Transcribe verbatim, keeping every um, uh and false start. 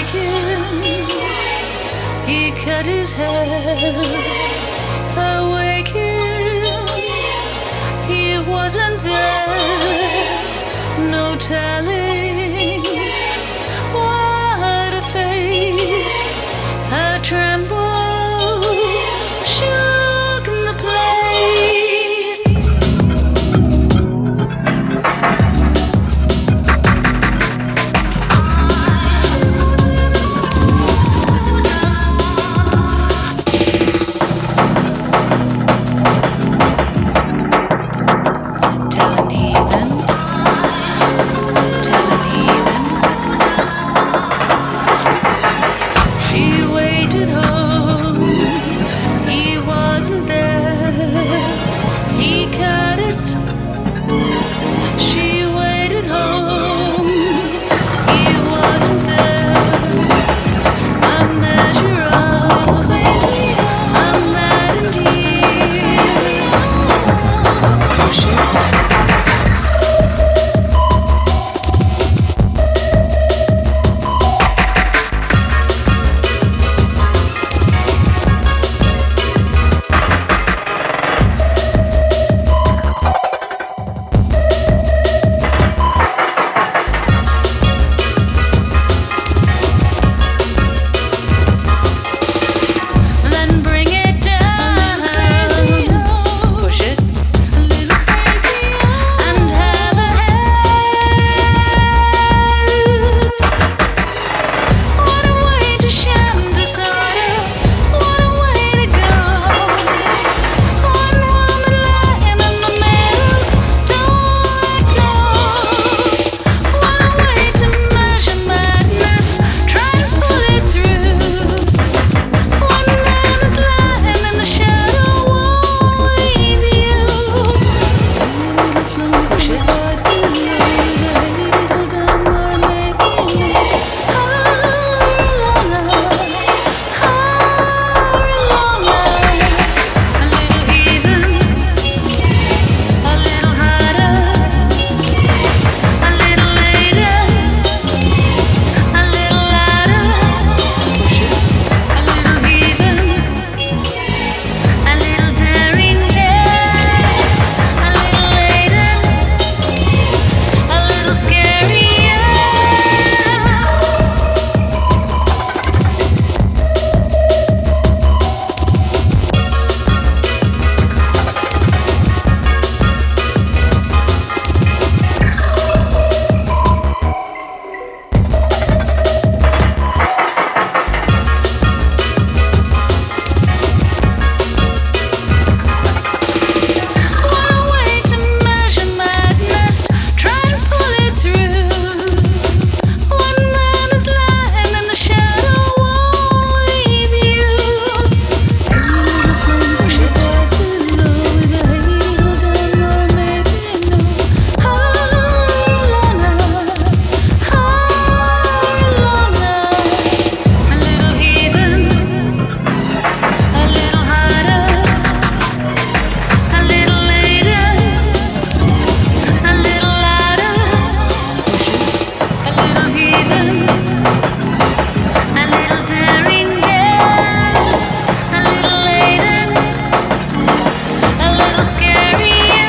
Awaken, he cut his hair. Awaken, he wasn't there. No telling what a face, a tremble shook the place. Telling heathen, telling heathen. She waited home, he wasn't there. He cut it. She waited home, he wasn't there. A measure of crazy, a mad indeed. Push it. Then bring it down, push it, and have a head. What a way to sham disorder, what a way to go. One woman lying in the middle, don't let go. What a way to measure madness, try to pull it through. One man is lying in the shadow, won't leave you. Push it. A little heathen, a little harder, a little later, a little louder. Push it. A little heathen, a little daring dare, a little later, a little scarier. What a way to measure madness, try to pull it through. One man is lying in the shadow, won't leave you. Push it. A little heathen, a little harder, a little later, a little louder. Push it. A little heathen, a little daring dare, a little later, a little scarier.